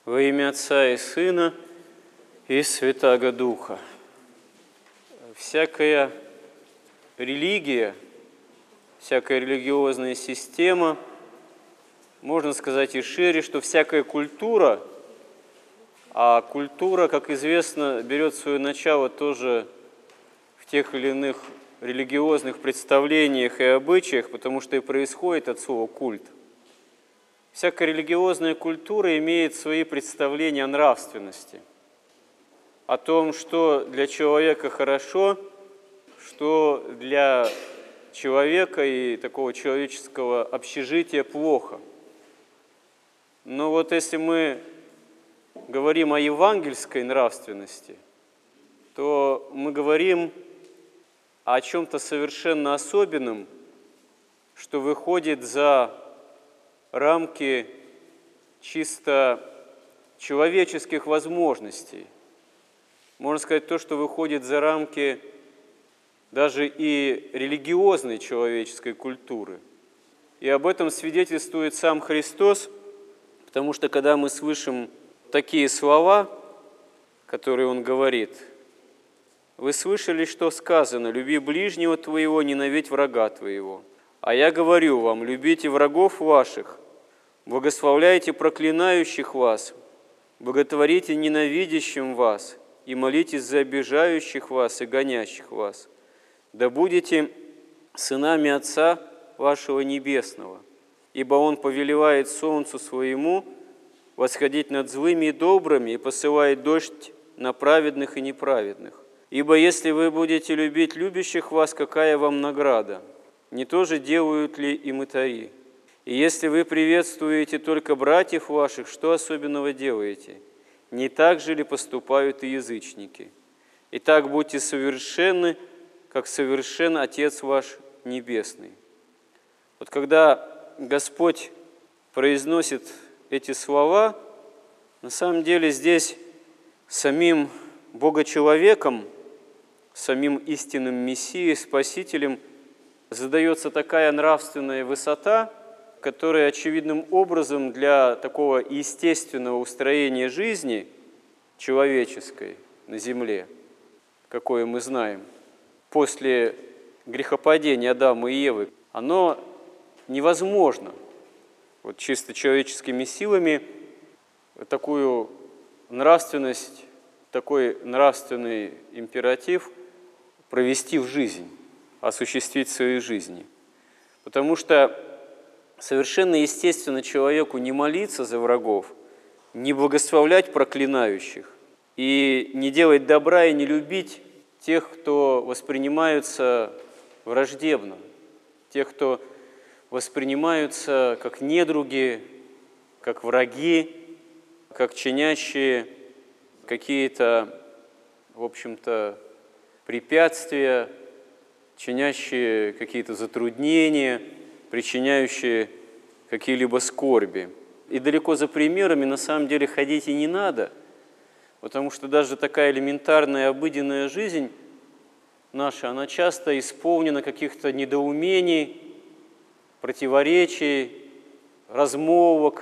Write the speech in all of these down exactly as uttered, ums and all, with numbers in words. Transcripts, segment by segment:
Во имя Отца и Сына и Святаго Духа. Всякая религия, всякая религиозная система, можно сказать и шире, что всякая культура, а культура, как известно, берет свое начало тоже в тех или иных религиозных представлениях и обычаях, потому что и происходит от слова «культ». Всякая религиозная культура имеет свои представления о нравственности, о том, что для человека хорошо, что для человека и такого человеческого общежития плохо. Но вот если мы говорим о евангельской нравственности, то мы говорим о чем-то совершенно особенном, что выходит за рамки чисто человеческих возможностей. Можно сказать, то, что выходит за рамки даже и религиозной человеческой культуры. И об этом свидетельствует сам Христос, потому что когда мы слышим такие слова, которые Он говорит: «Вы слышали, что сказано: люби ближнего твоего, ненавидь врага твоего. А я говорю вам: любите врагов ваших, благословляйте проклинающих вас, благотворите ненавидящим вас, и молитесь за обижающих вас и гонящих вас. Да будете сынами Отца вашего Небесного, ибо Он повелевает солнцу своему восходить над злыми и добрыми и посылает дождь на праведных и неправедных. Ибо если вы будете любить любящих вас, какая вам награда? Не то же делают ли и мытари? И если вы приветствуете только братьев ваших, что особенного делаете? Не так же ли поступают и язычники? Итак, будьте совершенны, как совершен Отец ваш Небесный». Вот когда Господь произносит эти слова, на самом деле здесь самим Богочеловеком, самим истинным Мессией, Спасителем задается такая нравственная высота, которая очевидным образом для такого естественного устроения жизни человеческой на земле, какое мы знаем, после грехопадения Адама и Евы, оно невозможно вот чисто человеческими силами такую нравственность, такой нравственный императив провести в жизнь, осуществить в своей жизни. Потому что совершенно естественно человеку не молиться за врагов, не благословлять проклинающих и не делать добра и не любить тех, кто воспринимаются враждебно, тех, кто воспринимаются как недруги, как враги, как чинящие какие-то, в общем-то, препятствия, чинящие какие-то затруднения, причиняющие какие-либо скорби. И далеко за примерами на самом деле ходить и не надо, потому что даже такая элементарная обыденная жизнь наша, она часто исполнена каких-то недоумений, противоречий, размолвок,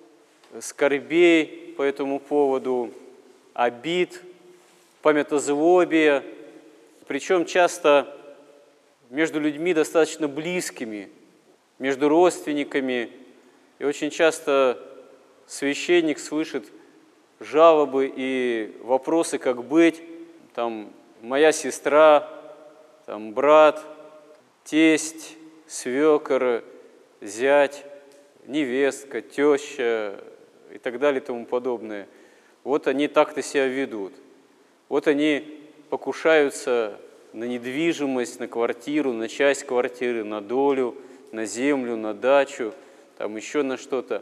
скорбей по этому поводу, обид, памятозлобия, причем часто между людьми достаточно близкими, между родственниками. И очень часто священник слышит жалобы и вопросы, как быть, там, моя сестра, там, брат, тесть, свекор, зять, невестка, теща и так далее и тому подобное. Вот они так-то себя ведут. Вот они покушаются на недвижимость, на квартиру, на часть квартиры, на долю, на землю, на дачу, там еще на что-то.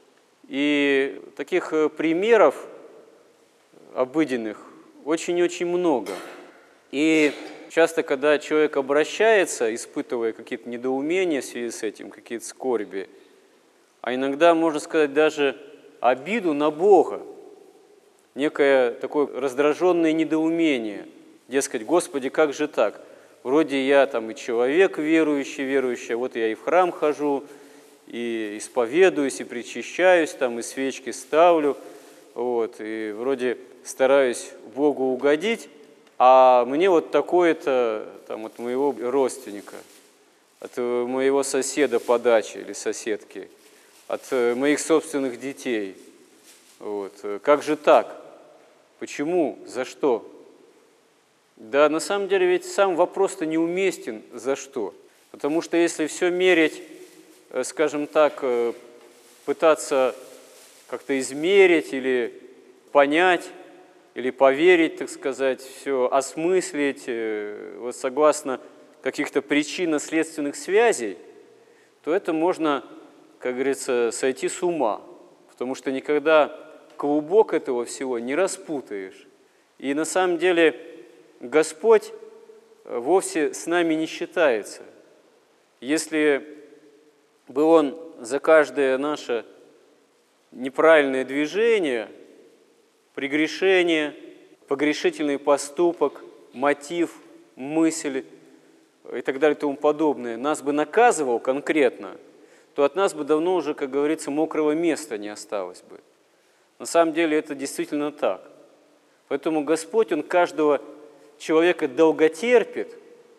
И таких примеров обыденных очень-очень много. И часто, когда человек обращается, испытывая какие-то недоумения в связи с этим, какие-то скорби, а иногда, можно сказать, даже обиду на Бога, некое такое раздраженное недоумение, дескать, Господи, как же так? Вроде я там и человек верующий, верующий, а вот я и в храм хожу, и исповедуюсь, и причащаюсь, там, и свечки ставлю, вот, и вроде стараюсь Богу угодить, а мне вот такое-то там, от моего родственника, от моего соседа по даче или соседки, от моих собственных детей. Вот. Как же так? Почему? За что? Да, на самом деле ведь сам вопрос-то неуместен «за что?». Потому что если все мерить, скажем так, пытаться как-то измерить или понять, или поверить, так сказать, все осмыслить, вот согласно каких-то причинно-следственных связей, то это можно, как говорится, сойти с ума, потому что никогда клубок этого всего не распутаешь. И на самом деле Господь вовсе с нами не считается. Если бы Он за каждое наше неправильное движение, прегрешение, погрешительный поступок, мотив, мысль и так далее и тому подобное нас бы наказывал конкретно, то от нас бы давно уже, как говорится, мокрого места не осталось бы. На самом деле это действительно так. Поэтому Господь, Он каждого человека долготерпит,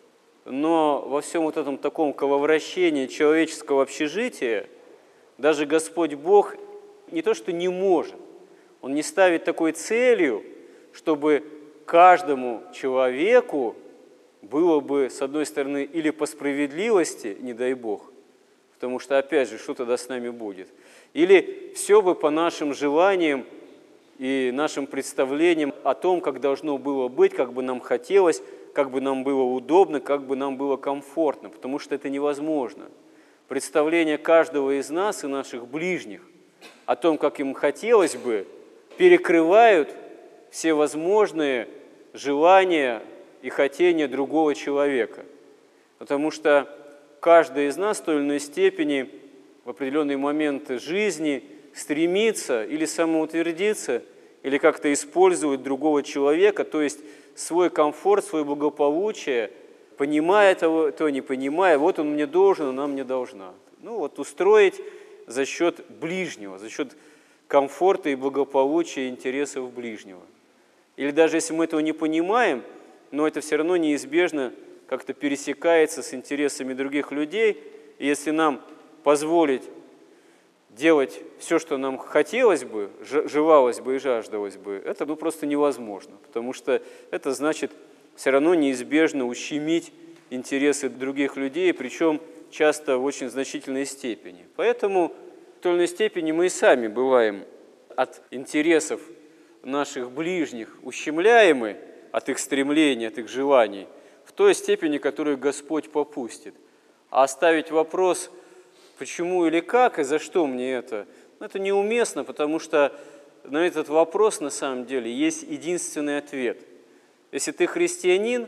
но во всем вот этом таком коловращении человеческого общежития даже Господь Бог не то что не может, Он не ставит такой целью, чтобы каждому человеку было бы, с одной стороны, или по справедливости, не дай Бог, потому что, опять же, что тогда с нами будет, или все бы по нашим желаниям и нашим представлениям о том, как должно было быть, как бы нам хотелось, как бы нам было удобно, как бы нам было комфортно, потому что это невозможно. Представление каждого из нас и наших ближних о том, как им хотелось бы, перекрывают все возможные желания и хотения другого человека. Потому что каждый из нас в той или иной степени в определенные моменты жизни стремится или самоутвердиться, или как-то использовать другого человека, то есть свой комфорт, свое благополучие, понимая того, то не понимая, вот он мне должен, она мне должна. Ну вот устроить за счет ближнего, за счет комфорта и благополучия, интересов ближнего. Или даже если мы этого не понимаем, но это все равно неизбежно как-то пересекается с интересами других людей, и если нам позволить делать все, что нам хотелось бы, желалось бы и жаждалось бы, это ну, просто невозможно, потому что это значит все равно неизбежно ущемить интересы других людей, причем часто в очень значительной степени. Поэтому в той или иной степени мы и сами бываем от интересов наших ближних ущемляемы, от их стремлений, от их желаний, в той степени, которую Господь попустит. А оставить вопрос, почему или как, и за что мне это, ну, это неуместно, потому что на этот вопрос на самом деле есть единственный ответ. Если ты христианин,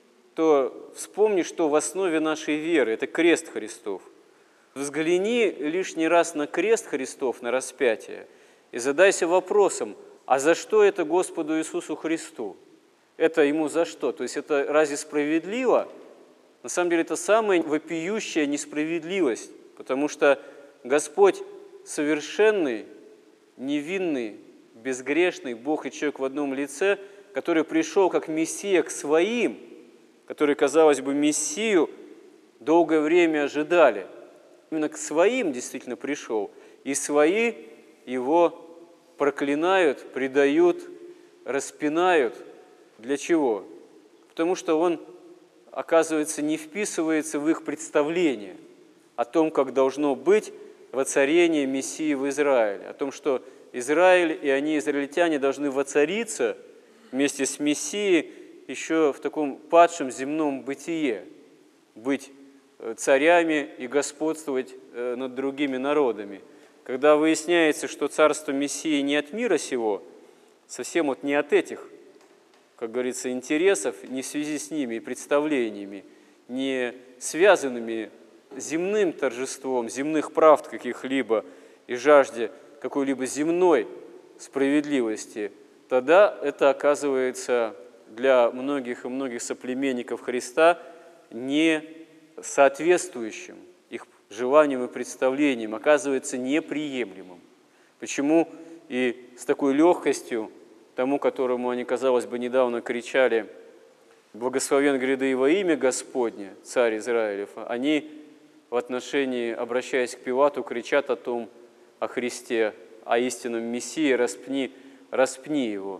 то вспомни, что в основе нашей веры – это крест Христов. Взгляни лишний раз на крест Христов, на распятие, и задайся вопросом, а за что это Господу Иисусу Христу? Это Ему за что? То есть это разве справедливо? На самом деле это самая вопиющая несправедливость, потому что Господь совершенный, невинный, безгрешный Бог и человек в одном лице, который пришел как Мессия к своим, который, казалось бы, Мессию долгое время ожидали. Именно к своим действительно пришел, и свои его проклинают, предают, распинают. Для чего? Потому что он, оказывается, не вписывается в их представление о том, как должно быть воцарение Мессии в Израиле, о том, что Израиль и они, израильтяне, должны воцариться вместе с Мессией еще в таком падшем земном бытие, быть царями и господствовать над другими народами. Когда выясняется, что царство Мессии не от мира сего, совсем вот не от этих, как говорится, интересов, не в связи с ними и представлениями, не связанными земным торжеством, земных правд каких-либо и жажде какой-либо земной справедливости, тогда это оказывается для многих и многих соплеменников Христа не соответствующим их желаниям и представлениям, оказывается неприемлемым. Почему и с такой легкостью тому, которому они, казалось бы, недавно кричали: «Благословен гряды во имя Господне, царь Израилев», они в отношении, обращаясь к Пилату, кричат о том, о Христе, о истинном Мессии: «Распни, распни его».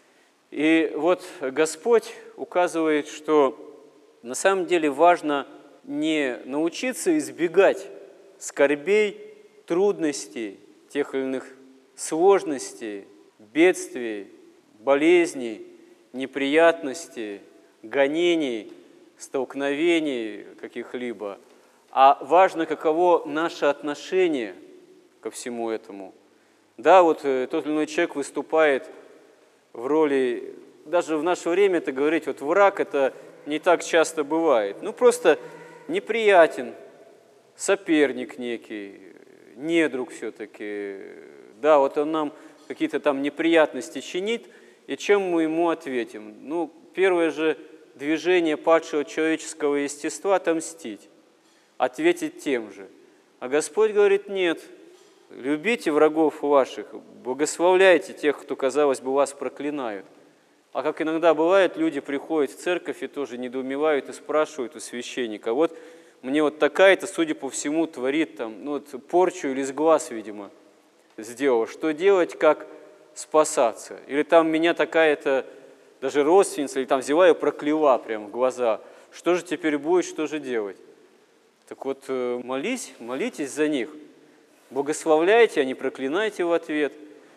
И вот Господь указывает, что на самом деле важно не научиться избегать скорбей, трудностей, тех или иных сложностей, бедствий, болезней, неприятностей, гонений, столкновений каких-либо, а важно, каково наше отношение ко всему этому. Да, вот тот или иной человек выступает в роли, даже в наше время это говорить, вот враг, это не так часто бывает. Ну, просто неприятен, соперник некий, недруг все-таки. Да, вот он нам какие-то там неприятности чинит, и чем мы ему ответим? Ну, первое же движение падшего человеческого естества – отомстить, ответить тем же. А Господь говорит: нет, любите врагов ваших, благословляйте тех, кто, казалось бы, вас проклинают. А как иногда бывает, люди приходят в церковь и тоже недоумевают и спрашивают у священника: вот мне вот такая-то, судя по всему, творит там, ну, вот, порчу или с глаз, видимо, сделала. Что делать, как спасаться? Или там меня такая-то даже родственница, или там взяла и прокляла прямо в глаза. Что же теперь будет, что же делать? Так вот, молись, молитесь за них. Благословляйте, а не проклинайте в ответ.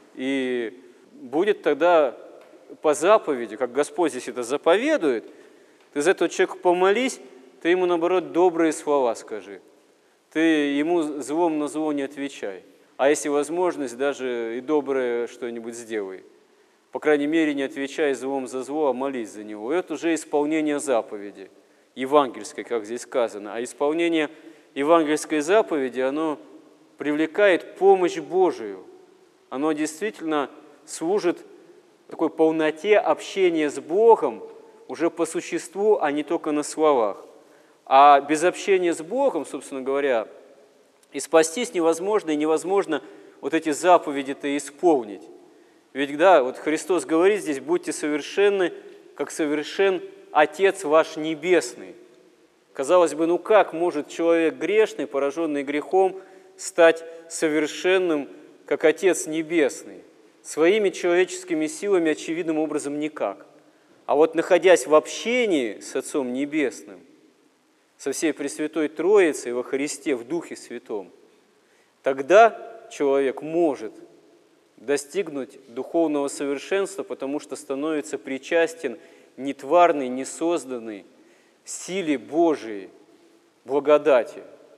И будет тогда по заповеди, как Господь здесь это заповедует, ты за этого человека помолись, ты ему, наоборот, добрые слова скажи. Ты ему злом на зло не отвечай. А если возможность, даже и доброе что-нибудь сделай. По крайней мере, не отвечай злом за зло, а молись за него. И это уже исполнение заповеди, евангельской, как здесь сказано. А исполнение евангельской заповеди, оно привлекает помощь Божию. Оно действительно служит такой полноте общения с Богом уже по существу, а не только на словах. А без общения с Богом, собственно говоря, и спастись невозможно, и невозможно вот эти заповеди-то исполнить. Ведь, да, вот Христос говорит здесь: будьте совершенны, как совершен Отец ваш Небесный. Казалось бы, ну как может человек грешный, пораженный грехом, стать совершенным, как Отец Небесный? Своими человеческими силами очевидным образом никак. А вот находясь в общении с Отцом Небесным, со всей Пресвятой Троицей во Христе, в Духе Святом, тогда человек может достигнуть духовного совершенства, потому что становится причастен нетварной, несозданной силе Божией, благодати.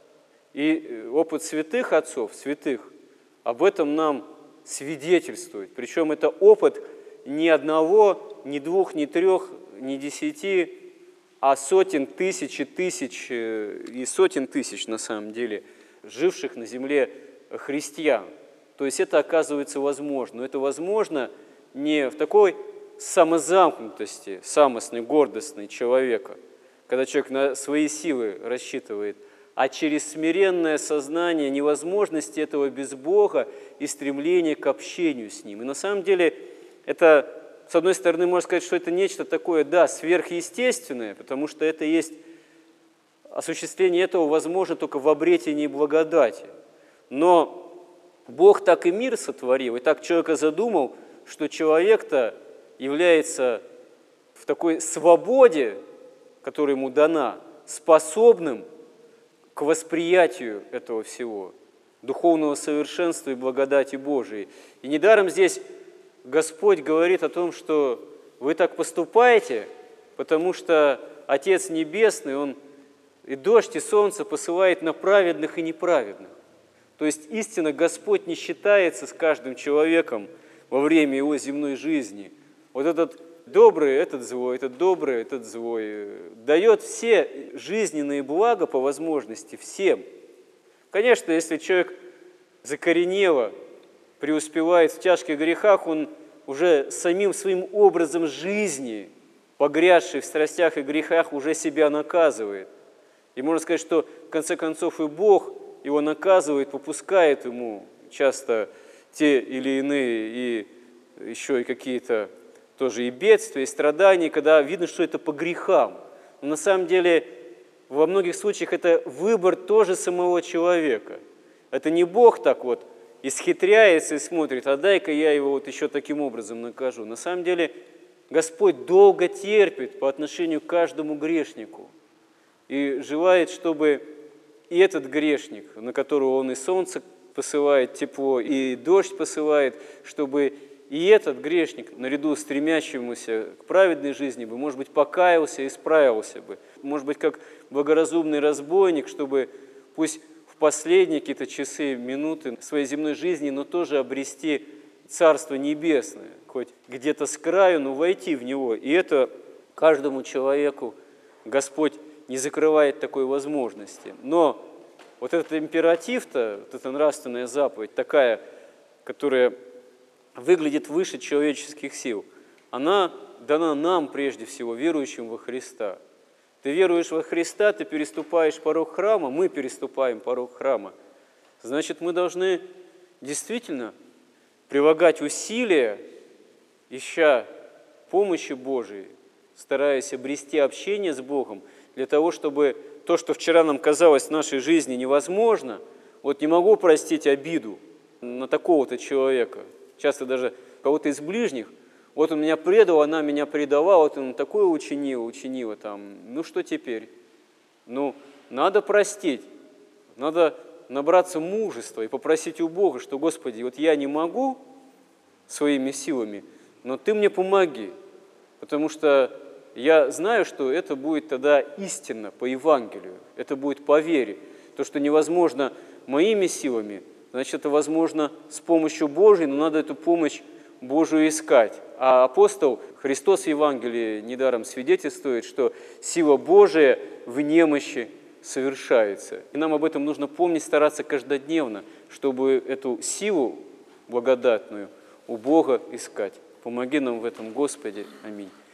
И опыт святых отцов, святых, об этом нам свидетельствует. Причем это опыт не одного, не двух, не трех, не десяти, а сотен тысяч и тысяч, и сотен тысяч, на самом деле, живших на земле христиан. То есть это оказывается возможно. Но это возможно не в такой самозамкнутости, самостной, гордостной человека, когда человек на свои силы рассчитывает, а через смиренное сознание невозможности этого без Бога и стремление к общению с Ним. И на самом деле это, с одной стороны, можно сказать, что это нечто такое, да, сверхъестественное, потому что это есть, осуществление этого возможно только в обретении благодати. Но Бог так и мир сотворил, и так человека задумал, что человек-то является в такой свободе, которая ему дана, способным к восприятию этого всего, духовного совершенства и благодати Божией. И недаром здесь Господь говорит о том, что вы так поступаете, потому что Отец Небесный, Он и дождь, и солнце посылает на праведных и неправедных. То есть истинно Господь не считается с каждым человеком во время его земной жизни. Вот этот добрый, этот злой, этот добрый, этот злой, дает все жизненные блага по возможности всем. Конечно, если человек закоренело преуспевает в тяжких грехах, он уже самим своим образом жизни, погрязший в страстях и грехах, уже себя наказывает. И можно сказать, что в конце концов и Бог его наказывает, попускает ему часто те или иные, и еще и какие-то тоже и бедствия, и страдания, когда видно, что это по грехам. Но на самом деле во многих случаях это выбор тоже самого человека. Это не Бог так вот исхитряется и смотрит, а дай-ка я его вот еще таким образом накажу. На самом деле Господь долго терпит по отношению к каждому грешнику и желает, чтобы и этот грешник, на которого Он и солнце посылает тепло, и дождь посылает, чтобы и этот грешник, наряду с стремящимся к праведной жизни бы, может быть, покаялся и исправился бы. Может быть, как благоразумный разбойник, чтобы пусть в последние какие-то часы, минуты своей земной жизни, но тоже обрести Царство Небесное, хоть где-то с краю, но войти в него. И это каждому человеку Господь не закрывает такой возможности. Но вот этот императив-то, вот эта нравственная заповедь, такая, которая выглядит выше человеческих сил, она дана нам прежде всего, верующим во Христа. Ты веруешь во Христа, ты переступаешь порог храма, мы переступаем порог храма. Значит, мы должны действительно прилагать усилия, ища помощи Божией, стараясь обрести общение с Богом, для того, чтобы то, что вчера нам казалось в нашей жизни невозможно, вот не могу простить обиду на такого-то человека, часто даже кого-то из ближних, вот он меня предал, она меня предала, вот он такое учинил, учинила там, ну что теперь? Ну, надо простить, надо набраться мужества и попросить у Бога, что, Господи, вот я не могу своими силами, но Ты мне помоги, потому что я знаю, что это будет тогда истинно по Евангелию, это будет по вере. То, что невозможно моими силами, значит, это возможно с помощью Божией, но надо эту помощь Божию искать. А апостол Христос в Евангелии недаром свидетельствует, что сила Божия в немощи совершается. И нам об этом нужно помнить, стараться каждодневно, чтобы эту силу благодатную у Бога искать. Помоги нам в этом, Господи. Аминь.